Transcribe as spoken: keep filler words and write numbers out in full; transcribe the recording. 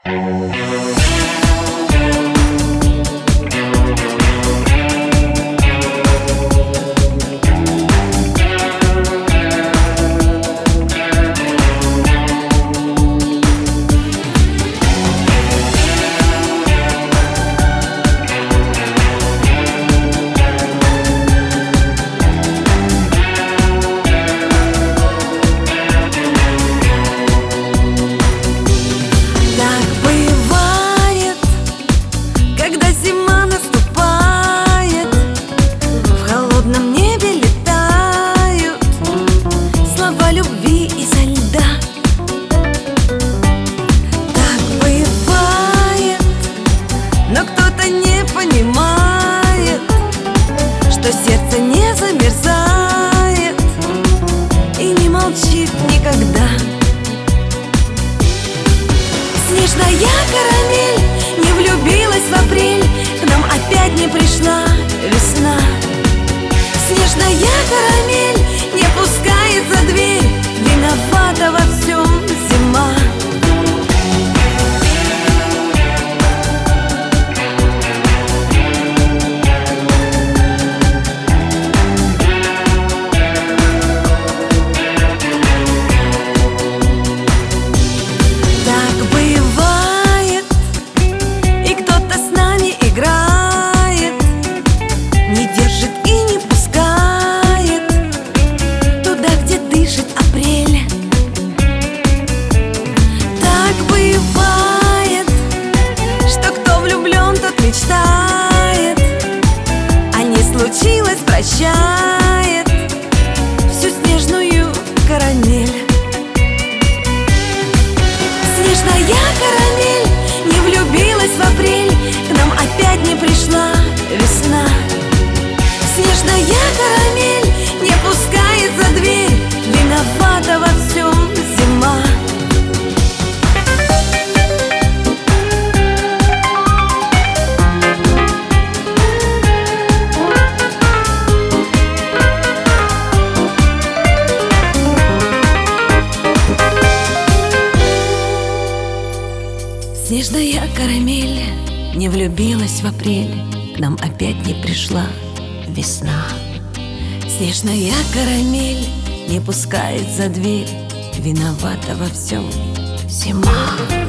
Что сердце не замерзает и не молчит никогда. Снежная карамель не влюбилась в апрель, к нам опять не пришла весна. Снежная карамель не пускает за дверь, виновата во всем зима. Мечтает, а не случилось, прощает всю снежную карамель. Снежная карамель не влюбилась в апрель, к нам опять не пришла весна. Снежная карамель не пускает за дверь, виновата во всем зима. Снежная карамель не влюбилась в апрель, к нам опять не пришла весна. Снежная карамель не пускает за дверь, виновата во всем зима.